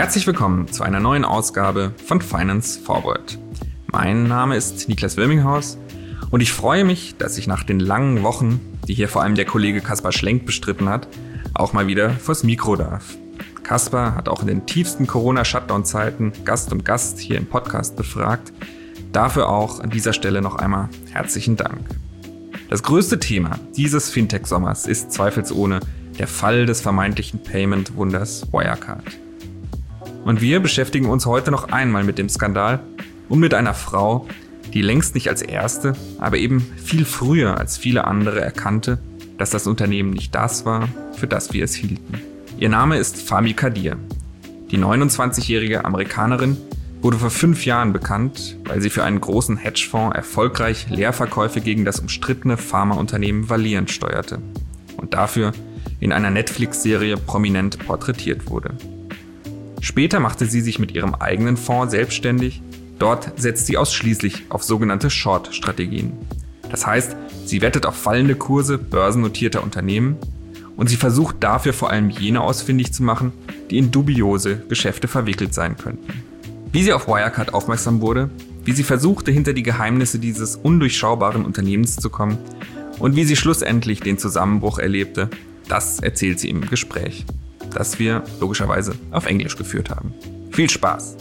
Herzlich willkommen zu einer neuen Ausgabe von Finance Forward. Mein Name ist Niklas Wilminghaus und ich freue mich, dass ich nach den langen Wochen, die hier vor allem der Kollege Kaspar Schlenk bestritten hat, auch mal wieder vors Mikro darf. Kaspar hat auch in den tiefsten Corona-Shutdown-Zeiten Gast um Gast hier im Podcast befragt. Dafür auch an dieser Stelle noch einmal herzlichen Dank. Das größte Thema dieses Fintech-Sommers ist zweifelsohne der Fall des vermeintlichen Payment-Wunders Wirecard. Und wir beschäftigen uns heute noch einmal mit dem Skandal und mit einer Frau, die längst nicht als erste, aber eben viel früher als viele andere erkannte, dass das Unternehmen nicht das war, für das wir es hielten. Ihr Name ist Fahmi Kadir. Die 29-jährige Amerikanerin wurde vor 5 Jahren bekannt, weil sie für einen großen Hedgefonds erfolgreich Leerverkäufe gegen das umstrittene Pharmaunternehmen Valeant steuerte und dafür in einer Netflix-Serie prominent porträtiert wurde. Später machte sie sich mit ihrem eigenen Fonds selbstständig. Dort setzt sie ausschließlich auf sogenannte Short-Strategien. Das heißt, sie wettet auf fallende Kurse börsennotierter Unternehmen und sie versucht dafür vor allem jene ausfindig zu machen, die in dubiose Geschäfte verwickelt sein könnten. Wie sie auf Wirecard aufmerksam wurde, wie sie versuchte, hinter die Geheimnisse dieses undurchschaubaren Unternehmens zu kommen und wie sie schlussendlich den Zusammenbruch erlebte, das erzählt sie im Gespräch, das wir logischerweise auf Englisch geführt haben. Viel Spaß!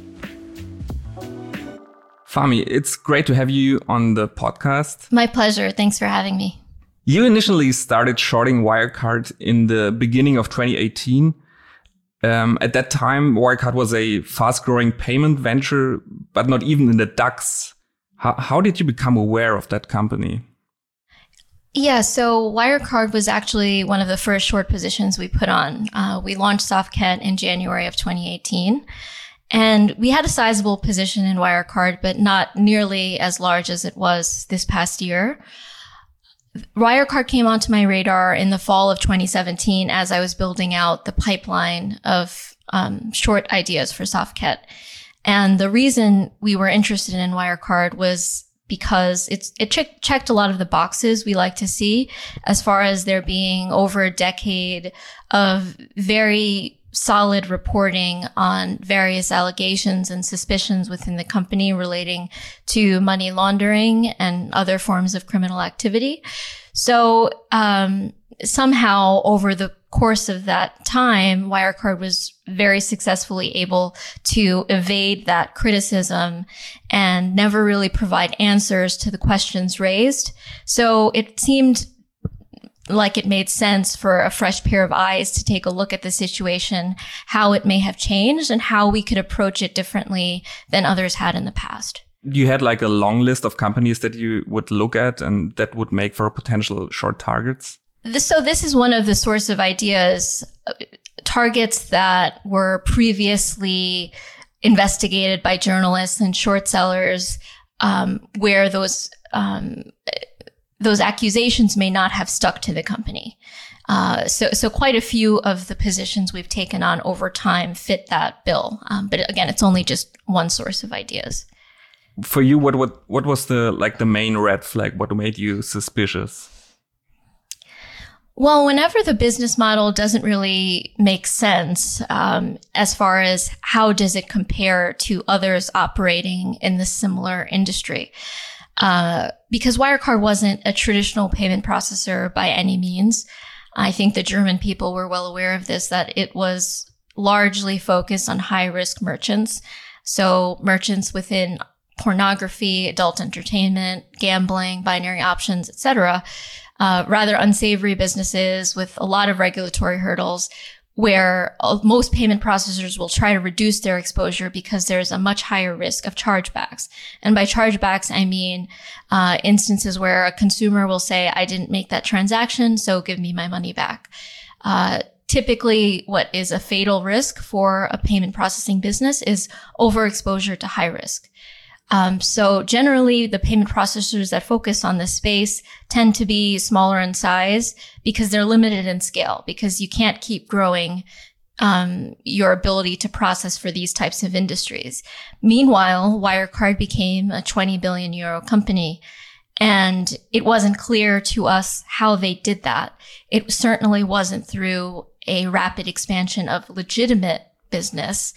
Fahmi, it's great to have you on the podcast. My pleasure. Thanks for having me. You initially started shorting Wirecard in the beginning of 2018. At that time, Wirecard was a fast-growing payment venture, but not even in the DAX. How did you become aware of that company? Yeah, so Wirecard was actually one of the first short positions we put on. We launched Softcat in January of 2018. And we had a sizable position in Wirecard, but not nearly as large as it was this past year. Wirecard came onto my radar in the fall of 2017 as I was building out the pipeline of short ideas for Softcat. And the reason we were interested in Wirecard was because it checked a lot of the boxes we like to see, as far as there being over a decade of very solid reporting on various allegations and suspicions within the company relating to money laundering and other forms of criminal activity. So somehow over the course of that time, Wirecard was very successfully able to evade that criticism and never really provide answers to the questions raised. So it seemed like it made sense for a fresh pair of eyes to take a look at the situation, how it may have changed, and how we could approach it differently than others had in the past. You had like a long list of companies that you would look at and that would make for potential short targets? So this is one of the source of ideas, targets that were previously investigated by journalists and short sellers, where those accusations may not have stuck to the company. So quite a few of the positions we've taken on over time fit that bill. But again, it's only just one source of ideas. For you, what was the main red flag? What made you suspicious? Well, whenever the business model doesn't really make sense, as far as how does it compare to others operating in the similar industry. Because Wirecard wasn't a traditional payment processor by any means. I think the German people were well aware of this, that it was largely focused on high-risk merchants. So merchants within pornography, adult entertainment, gambling, binary options, etc. Rather unsavory businesses with a lot of regulatory hurdles, where most payment processors will try to reduce their exposure because there's a much higher risk of chargebacks. And by chargebacks, I mean instances where a consumer will say, I didn't make that transaction, so give me my money back. Typically, what is a fatal risk for a payment processing business is overexposure to high risk. So generally, the payment processors that focus on this space tend to be smaller in size because they're limited in scale, because you can't keep growing your ability to process for these types of industries. Meanwhile, Wirecard became a 20 billion euro company, and it wasn't clear to us how they did that. It certainly wasn't through a rapid expansion of legitimate business.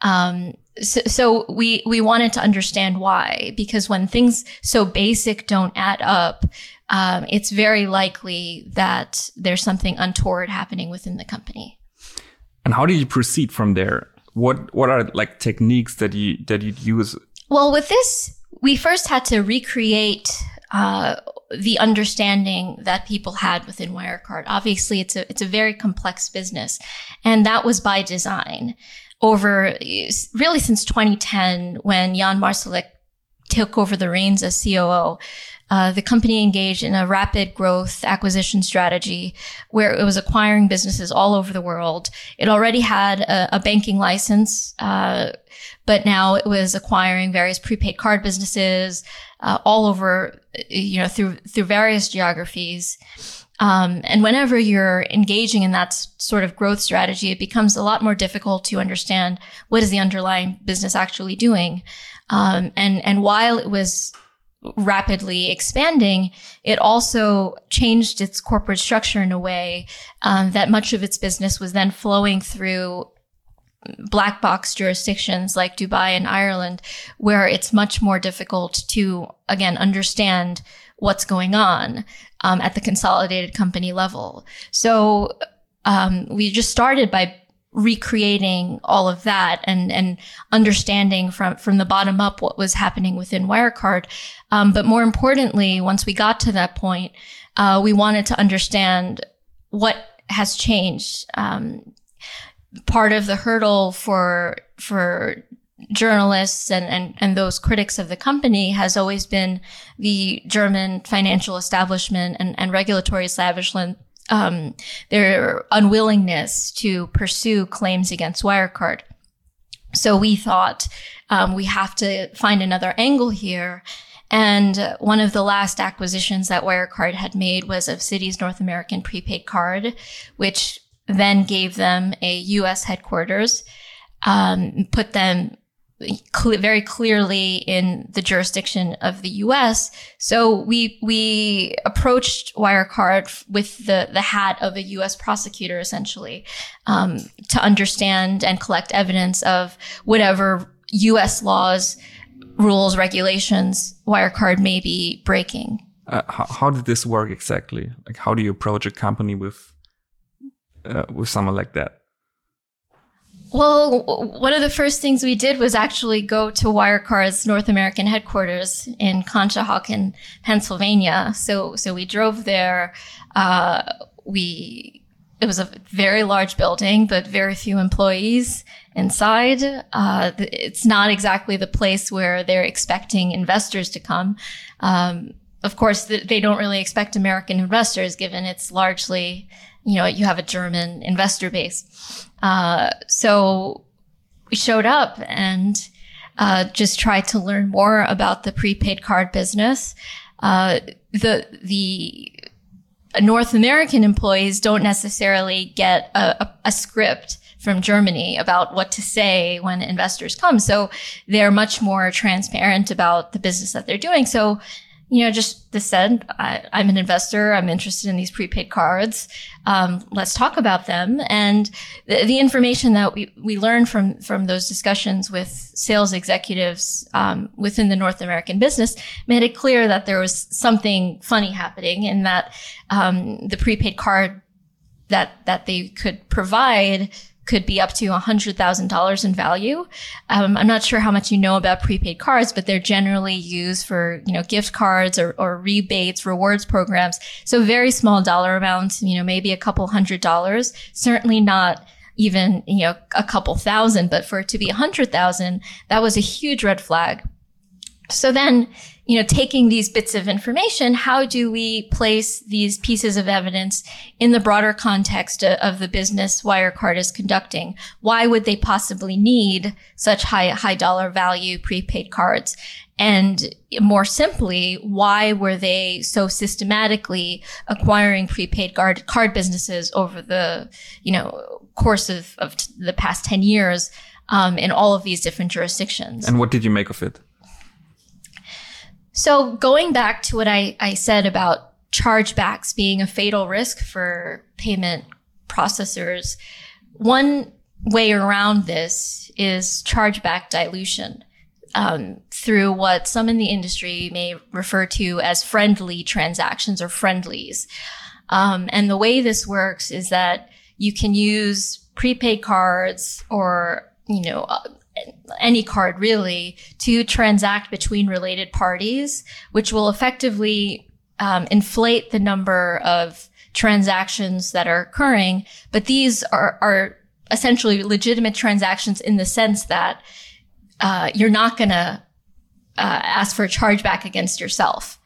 So we wanted to understand why, because when things so basic don't add up, it's very likely that there's something untoward happening within the company. And how do you proceed from there? What are like techniques that you use? Well, with this, we first had to recreate the understanding that people had within Wirecard. Obviously, it's a very complex business, and that was by design. Over really since 2010, when Jan Marsalek took over the reins as COO, the company engaged in a rapid growth acquisition strategy where it was acquiring businesses all over the world. It already had a banking license, but now it was acquiring various prepaid card businesses all over, through various geographies. And whenever you're engaging in that sort of growth strategy, it becomes a lot more difficult to understand what is the underlying business actually doing. And while it was rapidly expanding, it also changed its corporate structure in a way that much of its business was then flowing through black box jurisdictions like Dubai and Ireland, where it's much more difficult to, again, understand what's going on at the consolidated company level. So we just started by recreating all of that and understanding from the bottom up what was happening within Wirecard. But more importantly, once we got to that point, we wanted to understand what has changed. Part of the hurdle for journalists and those critics of the company has always been the German financial establishment and regulatory establishment, their unwillingness to pursue claims against Wirecard. So we thought we have to find another angle here. And one of the last acquisitions that Wirecard had made was of Citi's North American prepaid card, which then gave them a U.S. headquarters, put them very clearly in the jurisdiction of the U.S. So we approached Wirecard with the hat of a U.S. prosecutor, essentially, to understand and collect evidence of whatever U.S. laws, rules, regulations Wirecard may be breaking. How did this work exactly? Like, how do you approach a company with someone like that? Well, one of the first things we did was actually go to Wirecard's North American headquarters in Conshohocken, Pennsylvania. So we drove there. It was a very large building, but very few employees inside. It's not exactly the place where they're expecting investors to come. Of course, they don't really expect American investors, given it's largely, you have a German investor base. So we showed up and just tried to learn more about the prepaid card business. The North American employees don't necessarily get a script from Germany about what to say when investors come. So they're much more transparent about the business that they're doing. So, just this said, I'm an investor. I'm interested in these prepaid cards. Let's talk about them. And the information that we learned from those discussions with sales executives within the North American business made it clear that there was something funny happening, in that the prepaid card that they could provide could be up to $100,000 in value. I'm not sure how much you know about prepaid cards, but they're generally used for, gift cards or rebates, rewards programs. So very small dollar amounts, maybe a couple $100, certainly not even, a couple thousand, but for it to be 100,000, that was a huge red flag. So then, taking these bits of information, how do we place these pieces of evidence in the broader context of the business Wirecard is conducting? Why would they possibly need such high dollar value prepaid cards? And more simply, why were they so systematically acquiring prepaid card businesses over the, course of the past 10 years, in all of these different jurisdictions? And what did you make of it? So going back to what I said about chargebacks being a fatal risk for payment processors, one way around this is chargeback dilution through what some in the industry may refer to as friendly transactions or friendlies. And the way this works is that you can use prepaid cards or, any card really to transact between related parties, which will effectively inflate the number of transactions that are occurring. But these are essentially legitimate transactions in the sense that you're not going to ask for a chargeback against yourself.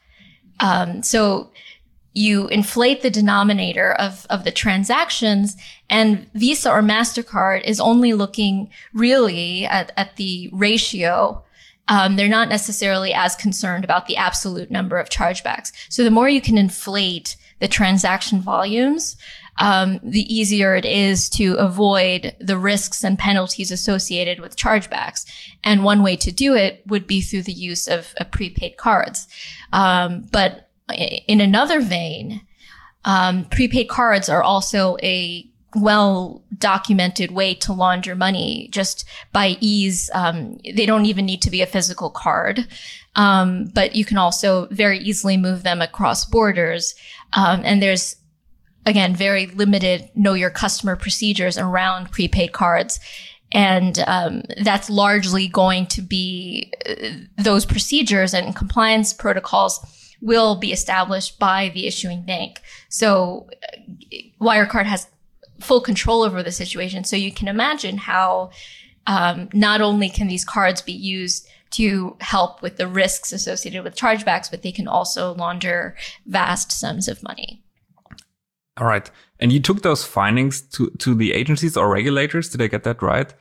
So you inflate the denominator of the transactions, and Visa or MasterCard is only looking really at the ratio. They're not necessarily as concerned about the absolute number of chargebacks. So the more you can inflate the transaction volumes, the easier it is to avoid the risks and penalties associated with chargebacks. And one way to do it would be through the use of prepaid cards. But in another vein, prepaid cards are also a well-documented way to launder money just by ease. They don't even need to be a physical card. But you can also very easily move them across borders. And there's, again, very limited know your customer procedures around prepaid cards. And that's largely going to be those procedures and compliance protocols will be established by the issuing bank. So Wirecard has full control over the situation. So you can imagine how not only can these cards be used to help with the risks associated with chargebacks, but they can also launder vast sums of money. All right. And you took those findings to the agencies or regulators. Did I get that right?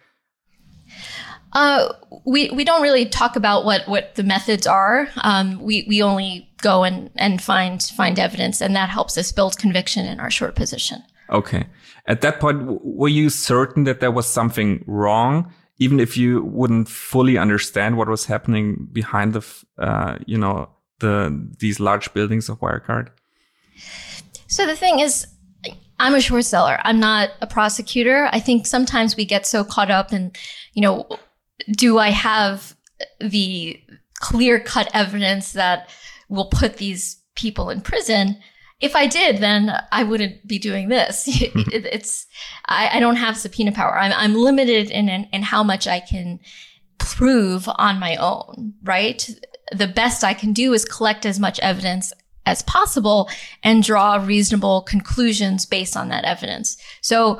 We don't really talk about what the methods are. We only go and find evidence, and that helps us build conviction in our short position. Okay. At that point, were you certain that there was something wrong, even if you wouldn't fully understand what was happening behind these large buildings of Wirecard? So the thing is, I'm a short seller. I'm not a prosecutor. I think sometimes we get so caught up in, do I have the clear-cut evidence that will put these people in prison? If I did, then I wouldn't be doing this. I don't have subpoena power. I'm limited in how much I can prove on my own, right? The best I can do is collect as much evidence as possible and draw reasonable conclusions based on that evidence. So,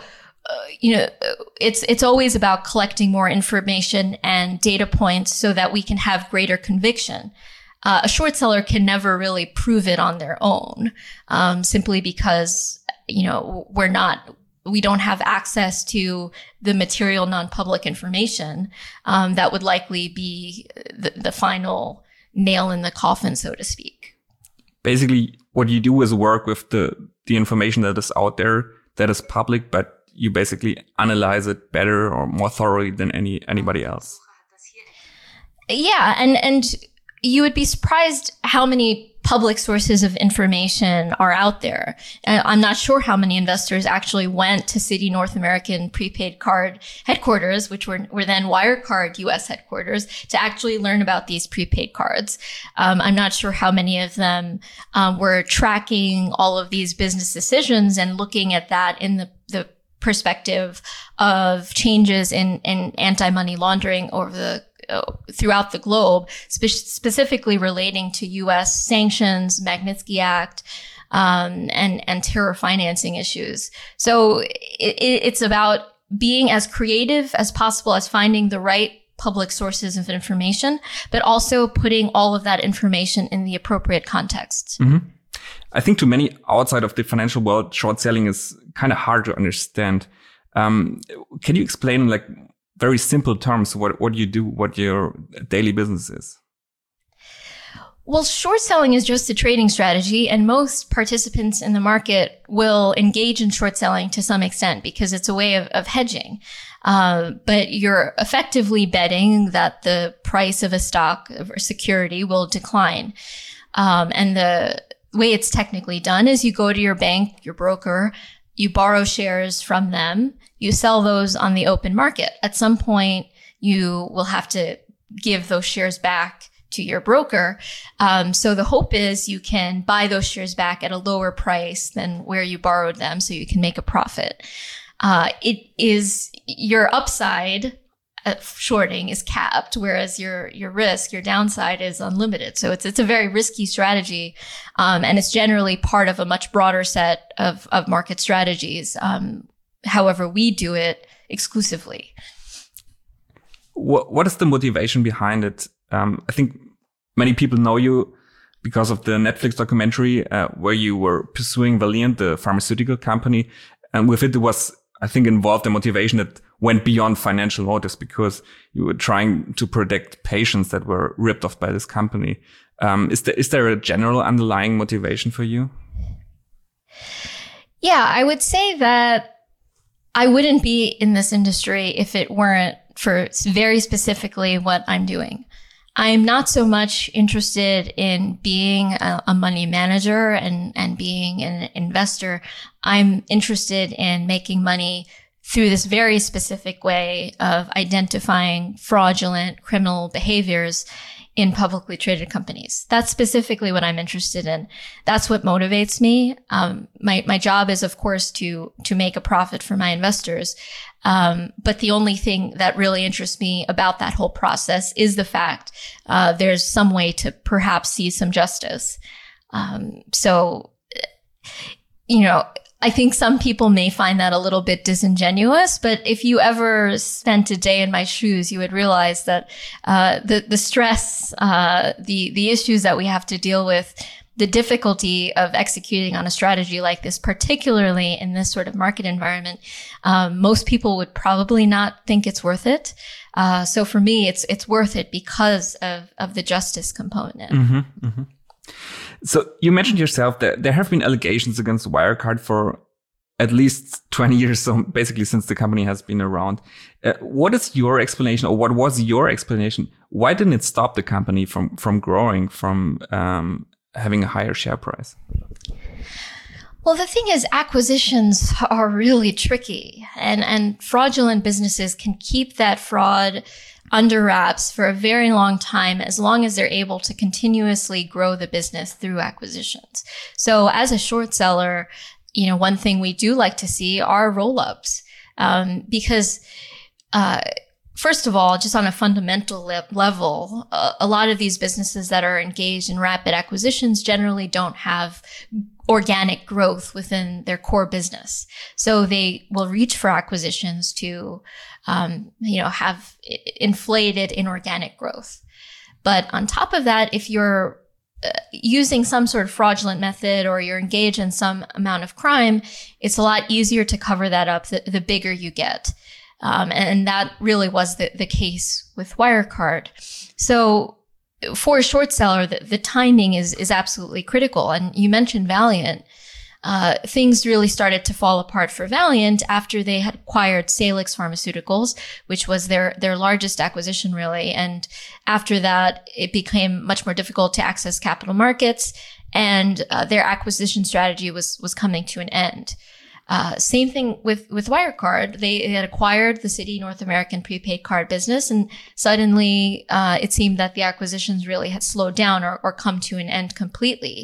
it's always about collecting more information and data points so that we can have greater conviction. A short seller can never really prove it on their own, simply because, we don't have access to the material non-public information, that would likely be the final nail in the coffin, so to speak. Basically, what you do is work with the information that is out there, that is public, but you basically analyze it better or more thoroughly than anybody else. Yeah, and you would be surprised how many public sources of information are out there. I'm not sure how many investors actually went to Citi North American prepaid card headquarters, which were then Wirecard US headquarters, to actually learn about these prepaid cards. I'm not sure how many of them were tracking all of these business decisions and looking at that in the perspective of changes in anti-money laundering throughout the globe, specifically relating to U.S. sanctions, Magnitsky Act, and terror financing issues. So it's about being as creative as possible as finding the right public sources of information, but also putting all of that information in the appropriate context. Mm-hmm. I think to many outside of the financial world, short selling is kind of hard to understand. Can you explain, like, very simple terms, what you do, what your daily business is? Well, short selling is just a trading strategy, and most participants in the market will engage in short selling to some extent because it's a way of hedging. But you're effectively betting that the price of a stock or security will decline. And the way it's technically done is you go to your bank, your broker, you borrow shares from them, you sell those on the open market. At some point, you will have to give those shares back to your broker. So the hope is you can buy those shares back at a lower price than where you borrowed them so you can make a profit. It is your upside shorting is capped, whereas your risk, your downside is unlimited. So it's a very risky strategy. And it's generally part of a much broader set of market strategies. However, we do it exclusively. What is the motivation behind it? I think many people know you because of the Netflix documentary where you were pursuing Valeant, the pharmaceutical company. And with it was, I think, involved a motivation that went beyond financial motives because you were trying to protect patients that were ripped off by this company. Is there a general underlying motivation for you? Yeah, I would say that I wouldn't be in this industry if it weren't for very specifically what I'm doing. I'm not so much interested in being a money manager and being an investor. I'm interested in making money through this very specific way of identifying fraudulent criminal behaviors in publicly traded companies. That's specifically what I'm interested in. That's what motivates me. My job is, of course, to make a profit for my investors. But the only thing that really interests me about that whole process is the fact, there's some way to perhaps see some justice. So, I think some people may find that a little bit disingenuous, but if you ever spent a day in my shoes, you would realize that the stress, the issues that we have to deal with, the difficulty of executing on a strategy like this, particularly in this sort of market environment, most people would probably not think it's worth it. So for me, it's worth it because of the justice component. Mm-hmm, mm-hmm. So you mentioned yourself that there have been allegations against Wirecard for at least 20 years, so basically since the company has been around. What is your explanation, or what was your explanation? Why didn't it stop the company from growing, from having a higher share price? Well, the thing is, acquisitions are really tricky, and fraudulent businesses can keep that fraud under wraps for a very long time, as long as they're able to continuously grow the business through acquisitions. So as a short seller, one thing we do like to see are roll-ups, because, first of all, just on a fundamental level, a lot of these businesses that are engaged in rapid acquisitions generally don't have organic growth within their core business. So they will reach for acquisitions to, have inflated inorganic growth. But on top of that, if you're using some sort of fraudulent method or you're engaged in some amount of crime, it's a lot easier to cover that up the bigger you get. And that really was the case with Wirecard. So for a short seller, the timing is absolutely critical. And you mentioned Valeant. Things really started to fall apart for Valeant after they had acquired Salix Pharmaceuticals, which was their largest acquisition, really. And after that, it became much more difficult to access capital markets, and their acquisition strategy was coming to an end. Same thing with Wirecard. They had acquired the Citi North American prepaid card business, and suddenly it seemed that the acquisitions really had slowed down or come to an end completely.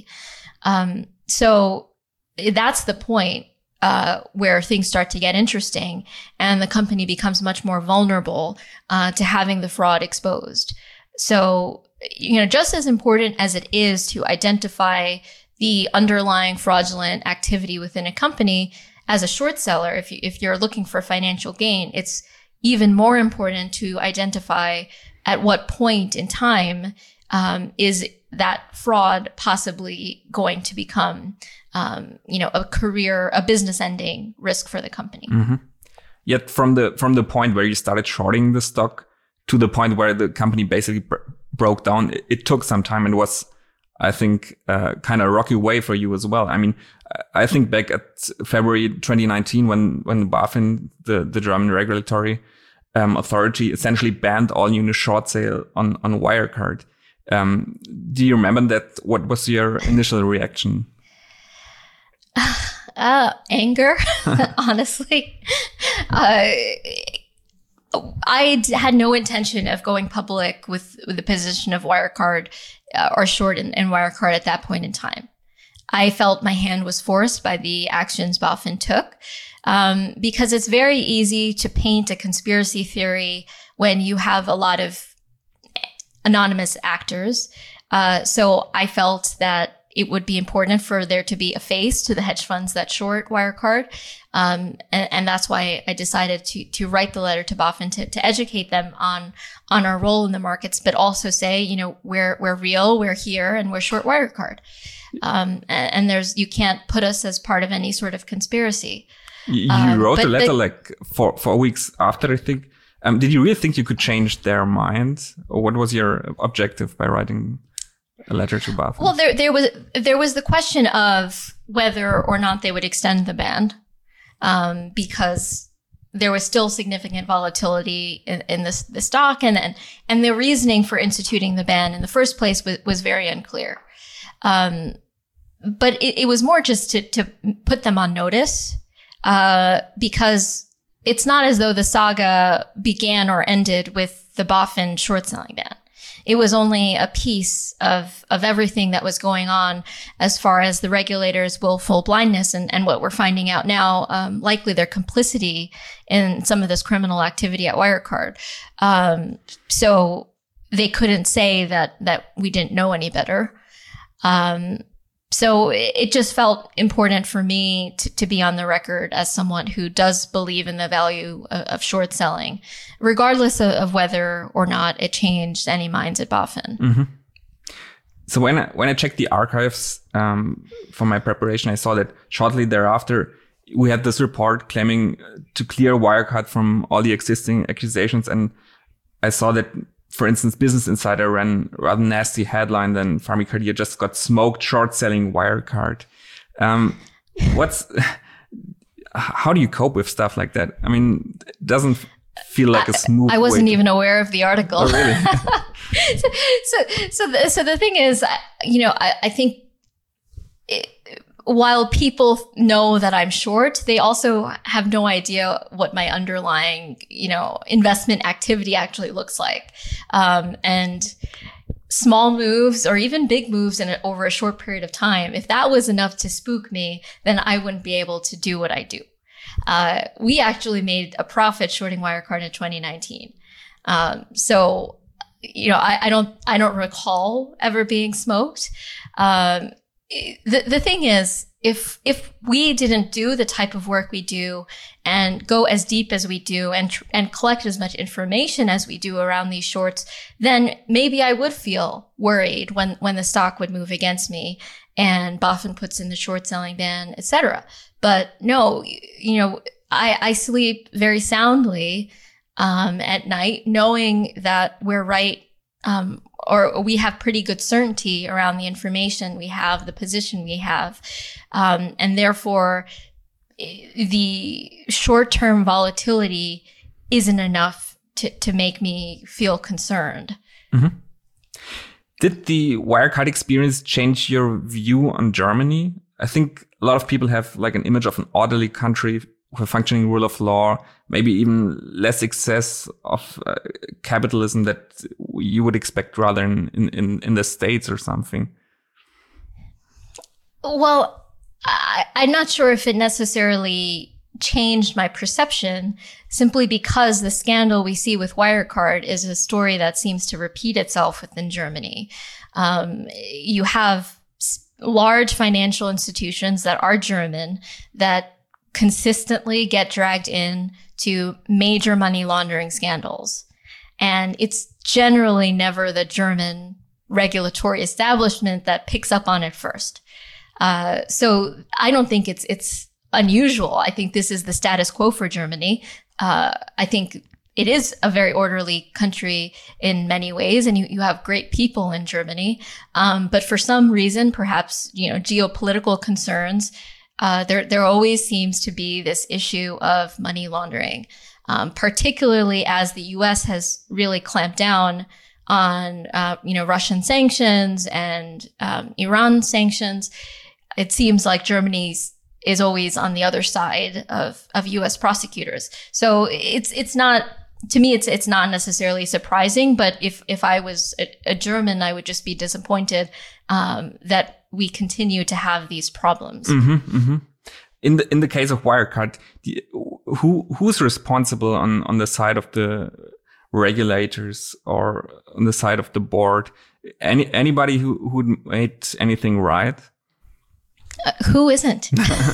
So that's the point where things start to get interesting, and the company becomes much more vulnerable to having the fraud exposed. So, just as important as it is to identify the underlying fraudulent activity within a company, as a short seller, if you're looking for financial gain, it's even more important to identify at what point in time is that fraud possibly going to become, a business-ending risk for the company. Mm-hmm. Yet from the point where you started shorting the stock to the point where the company basically broke down, it took some time, and was, I think, kind of a rocky way for you as well. I mean, I think back at February 2019 when BaFin, the German regulatory authority, essentially banned all unit short sale on Wirecard. Do you remember that? What was your initial reaction? Anger, honestly. I had no intention of going public with the position of Wirecard or short in Wirecard at that point in time. I felt my hand was forced by the actions BaFin took because it's very easy to paint a conspiracy theory when you have a lot of anonymous actors. So I felt that it would be important for there to be a face to the hedge funds that short Wirecard. And that's why I decided to write the letter to BaFin to educate them on our role in the markets, but also say, you know, we're real, we're here, and we're short Wirecard. And you can't put us as part of any sort of conspiracy. You wrote a letter like 4 weeks after, I think. Did you really think you could change their mind? Or what was your objective by writing a letter to BaFin? Well, there was the question of whether or not they would extend the ban, because there was still significant volatility in the stock, and the reasoning for instituting the ban in the first place was very unclear. But it was more just to put them on notice, because it's not as though the saga began or ended with the BaFin short selling ban. It was only a piece of everything that was going on as far as the regulators' willful blindness and what we're finding out now, likely their complicity in some of this criminal activity at Wirecard. So they couldn't say that we didn't know any better. So it just felt important for me to be on the record as someone who does believe in the value of short selling, regardless of whether or not it changed any minds at BaFin. Mm-hmm. So when I checked the archives for my preparation, I saw that shortly thereafter, we had this report claiming to clear Wirecard from all the existing accusations. And I saw that, for instance, Business Insider ran a rather nasty headline that Pharmacadia just got smoked short selling Wirecard. How do you cope with stuff like that? I mean, it doesn't feel like a smooth I wasn't even aware of the article. Oh, really? So the thing is, you know, I think while people know that I'm short, they also have no idea what my underlying, you know, investment activity actually looks like. And small moves or even big moves over a short period of time, if that was enough to spook me, then I wouldn't be able to do what I do. We actually made a profit shorting Wirecard in 2019. So, you know, I don't recall ever being smoked. The thing is, if we didn't do the type of work we do and go as deep as we do and collect as much information as we do around these shorts, then maybe I would feel worried when the stock would move against me and BaFin puts in the short selling ban, etc. But no, you know, I sleep very soundly at night knowing that we're right, or we have pretty good certainty around the information we have, the position we have. And therefore, the short-term volatility isn't enough to make me feel concerned. Mm-hmm. Did the Wirecard experience change your view on Germany? I think a lot of people have like an image of an orderly country with a functioning rule of law, maybe even less excess of capitalism that you would expect rather in the States or something. Well, I'm not sure if it necessarily changed my perception, simply because the scandal we see with Wirecard is a story that seems to repeat itself within Germany. You have large financial institutions that are German that consistently get dragged in to major money laundering scandals. And it's generally never the German regulatory establishment that picks up on it first. So I don't think it's unusual. I think this is the status quo for Germany. I think it is a very orderly country in many ways, and you have great people in Germany. But for some reason, perhaps, you know, geopolitical concerns, there always seems to be this issue of money laundering, particularly as the U.S. has really clamped down on, Russian sanctions and Iran sanctions. It seems like Germany is always on the other side of U.S. prosecutors. So it's not, to me, it's not necessarily surprising, but if I was a German, I would just be disappointed that we continue to have these problems. In the case of Wirecard, who's responsible on the side of the regulators or on the side of the board? Anybody who made anything right? Who isn't?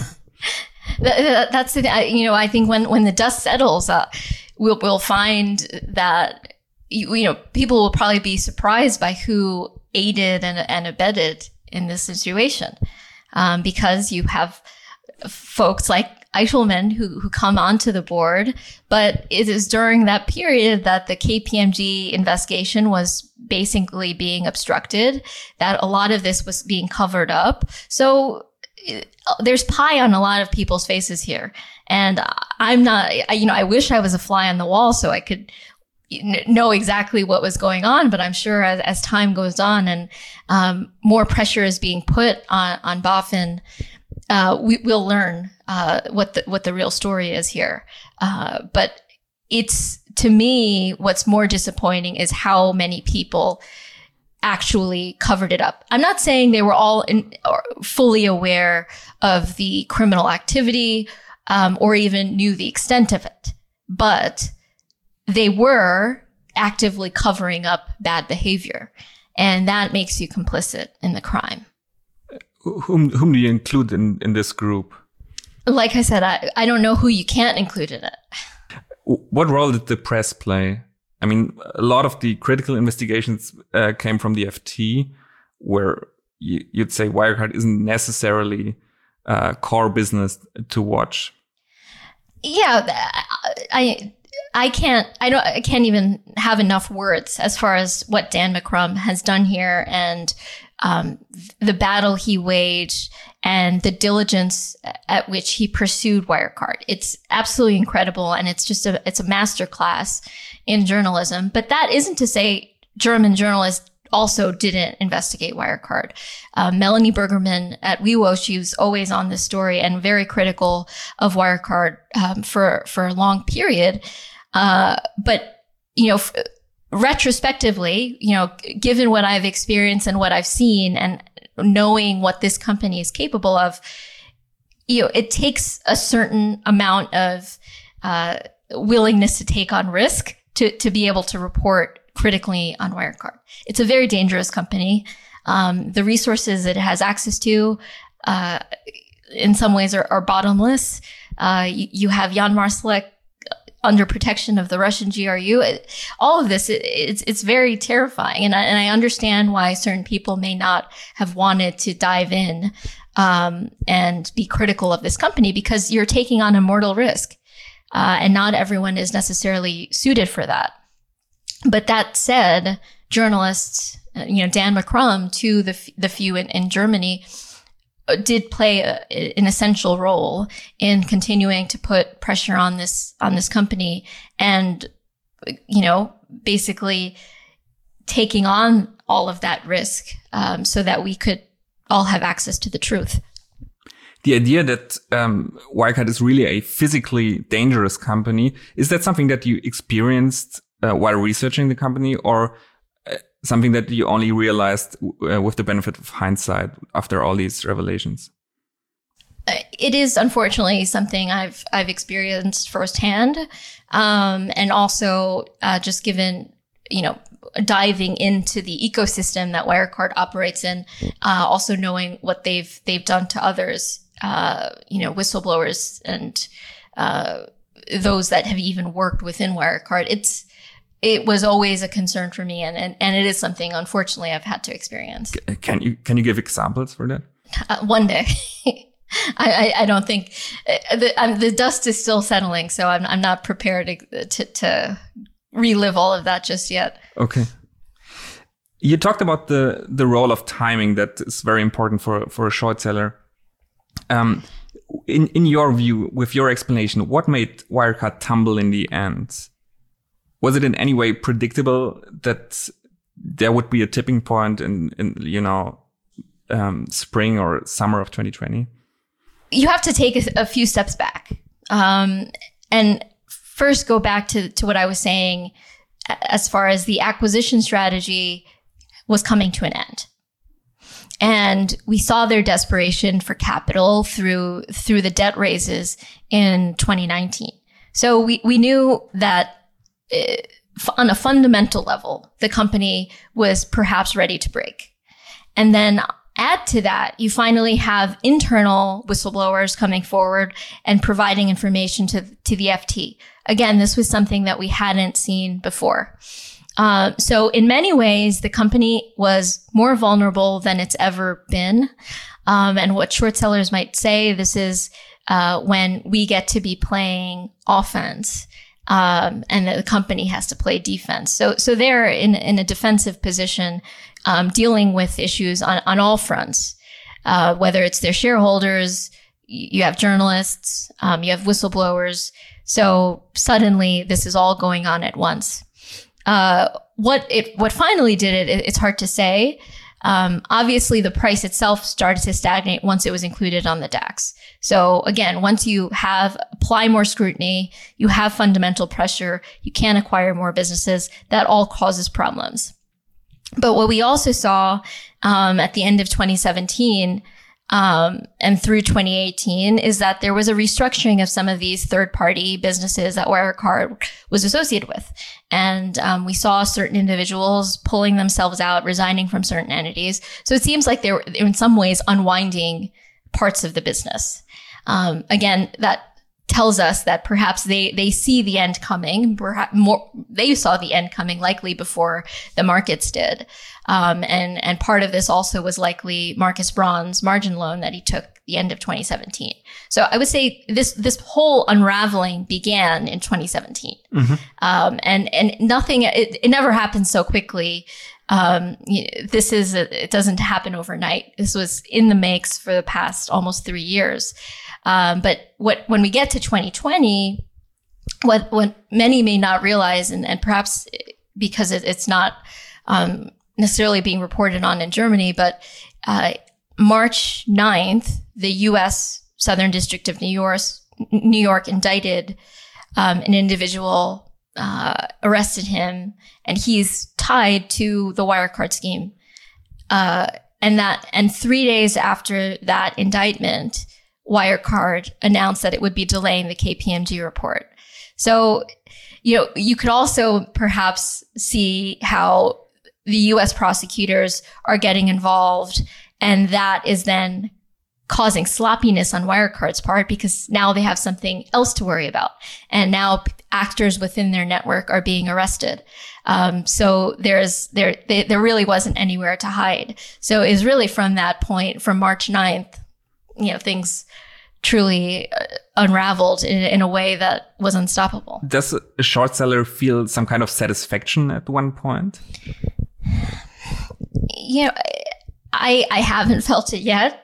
That's the, I think when the dust settles, we'll find that people will probably be surprised by who aided and abetted in this situation, because you have folks like Eichelmann who come onto the board, but it is during that period that the KPMG investigation was basically being obstructed, that a lot of this was being covered up. So there's pie on a lot of people's faces here. And I'm not, I wish I was a fly on the wall so I could know exactly what was going on, but I'm sure as time goes on and more pressure is being put on BaFin, we'll learn what the real story is here. But it's, to me, what's more disappointing is how many people actually covered it up. I'm not saying they were all fully aware of the criminal activity or even knew the extent of it, but they were actively covering up bad behavior, and that makes you complicit in the crime. Whom do you include in this group? Like I said, I don't know who you can't include in it. What role did the press play? I mean, a lot of the critical investigations came from the FT, where you'd say Wirecard isn't necessarily core business to watch. Yeah, I can't even have enough words as far as what Dan McCrum has done here, and the battle he waged and the diligence at which he pursued Wirecard. It's absolutely incredible, and it's a masterclass in journalism. But that isn't to say German journalists also didn't investigate Wirecard. Melanie Bergerman at WeWo, she was always on this story and very critical of Wirecard for a long period. But retrospectively, given what I've experienced and what I've seen and knowing what this company is capable of, it takes a certain amount of willingness to take on risk to be able to report critically on Wirecard. It's a very dangerous company. The resources it has access to, in some ways are bottomless. You have Jan Marsalek under protection of the Russian GRU. All of this, it's very terrifying. And I understand why certain people may not have wanted to dive in and be critical of this company, because you're taking on a mortal risk. And not everyone is necessarily suited for that. But that said, journalists, Dan McCrum, to the few in Germany, did play an essential role in continuing to put pressure on this company, and basically taking on all of that risk so that we could all have access to the truth. The idea that Wirecard is really a physically dangerous company, is that something that you experienced while researching the company, or something that you only realized with the benefit of hindsight after all these revelations? It is unfortunately something I've experienced firsthand, and also just given diving into the ecosystem that Wirecard operates in, also knowing what they've done to others, whistleblowers and those that have even worked within Wirecard. It was always a concern for me, and it is something, unfortunately, I've had to experience. Can you give examples for that? One day. I don't think the dust is still settling, so I'm not prepared to relive all of that just yet. Okay. You talked about the role of timing that is very important for a short seller. In your view, with your explanation, what made Wirecard tumble in the end? Was it in any way predictable that there would be a tipping point in spring or summer of 2020? you have to take a few steps back, and first go back to what I was saying as far as the acquisition strategy was coming to an end. And we saw their desperation for capital through the debt raises in 2019. So we knew that on a fundamental level, the company was perhaps ready to break. And then add to that, you finally have internal whistleblowers coming forward and providing information to the FT. Again, this was something that we hadn't seen before. So in many ways, the company was more vulnerable than it's ever been. And what short sellers might say, this is when we get to be playing offense, and the company has to play defense. So they're in a defensive position, dealing with issues on all fronts, whether it's their shareholders, you have journalists, you have whistleblowers. So suddenly this is all going on at once. What finally did it, it's hard to say. Obviously the price itself started to stagnate once it was included on the DAX. So again, once you apply more scrutiny, you have fundamental pressure, you can't acquire more businesses, that all causes problems. But what we also saw, at the end of 2017, and through 2018 is that there was a restructuring of some of these third-party businesses that Wirecard was associated with. And we saw certain individuals pulling themselves out, resigning from certain entities. So it seems like they were in some ways unwinding parts of the business. Again, that tells us that perhaps they see the end coming, perhaps more, they saw the end coming likely before the markets did. And part of this also was likely Marcus Braun's margin loan that he took the end of 2017. So I would say this whole unraveling began in 2017. Mm-hmm. And nothing, it never happened so quickly. It doesn't happen overnight. This was in the makes for the past almost 3 years. But when we get to 2020, what many may not realize, and perhaps because it's not, necessarily being reported on in Germany, but, March 9th, the U.S. Southern District of New York indicted, an individual, arrested him, and he's tied to the Wirecard scheme. And 3 days after that indictment, Wirecard announced that it would be delaying the KPMG report. So, you could also perhaps see how the U.S. prosecutors are getting involved, and that is then causing sloppiness on Wirecard's part because now they have something else to worry about. And now actors within their network are being arrested. So there really wasn't anywhere to hide. So it was really from that point, from March 9th, things truly unraveled in a way that was unstoppable. Does a short seller feel some kind of satisfaction at one point? I haven't felt it yet.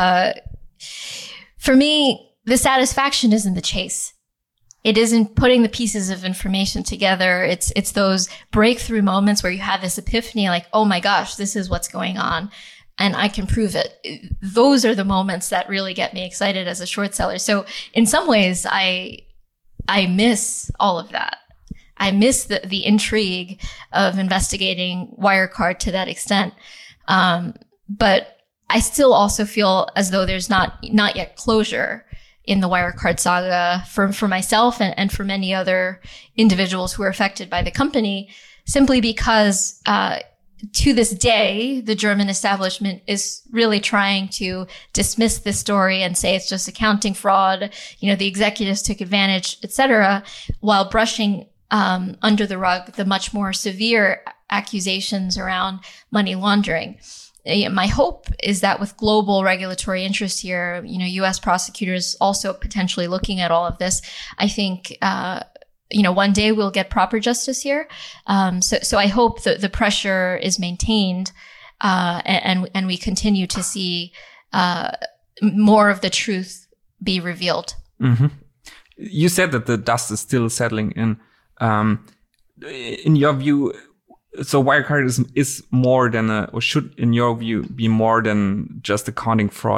For me, the satisfaction is in the chase. It isn't putting the pieces of information together. It's those breakthrough moments where you have this epiphany, like, oh my gosh, this is what's going on, and I can prove it. Those are the moments that really get me excited as a short seller. So in some ways, I miss all of that. I miss the intrigue of investigating Wirecard to that extent. But I still also feel as though there's not yet closure in the Wirecard saga for myself and for many other individuals who are affected by the company, simply because, to this day, the German establishment is really trying to dismiss this story and say it's just accounting fraud. The executives took advantage, etc., while brushing under the rug the much more severe accusations around money laundering. My hope is that with global regulatory interest here, U.S. prosecutors also potentially looking at all of this, I think, one day we'll get proper justice here. So I hope that the pressure is maintained, and we continue to see more of the truth be revealed. Mm-hmm. You said that the dust is still settling in. In your view, so Wirecard is more than or should, in your view, be more than just accounting fraud.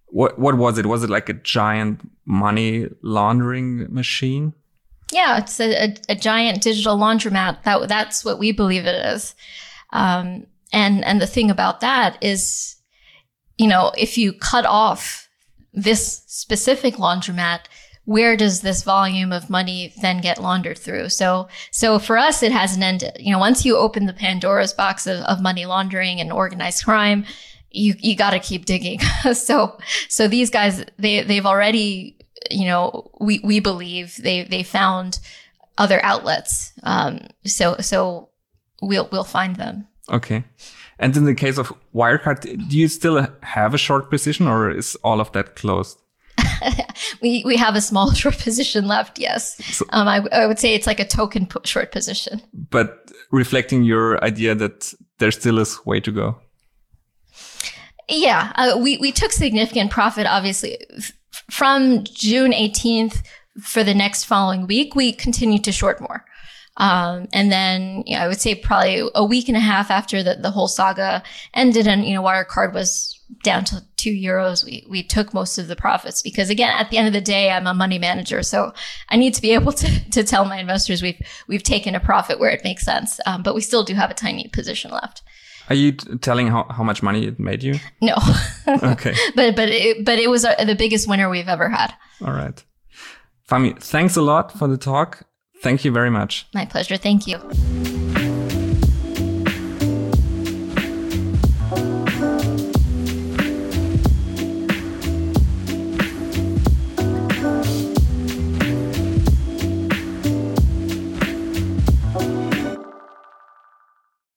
What was it? Was it like a giant money laundering machine? Yeah, it's a giant digital laundromat. That's what we believe it is. And the thing about that is, if you cut off this specific laundromat, where does this volume of money then get laundered through? So for us, it hasn't ended. Once you open the Pandora's box of money laundering and organized crime, you got to keep digging. So these guys, they've already, we believe they found other outlets. So we'll find them. Okay. And in the case of Wirecard, do you still have a short position, or is all of that closed? We have a small short position left, yes. So, I would say it's like a token short position. But reflecting your idea that there still is way to go. Yeah, we took significant profit, obviously. From June 18th for the next following week, we continued to short more. And then, I would say probably a week and a half after the whole saga ended and, Wirecard was down to €2, we took most of the profits because, again, at the end of the day, I'm a money manager. So I need to be able to tell my investors we've taken a profit where it makes sense. But we still do have a tiny position left. Are you telling how much money it made you? No. Okay. But it was the biggest winner we've ever had. All right. Fahmi, thanks a lot for the talk. Thank you very much. My pleasure. Thank you.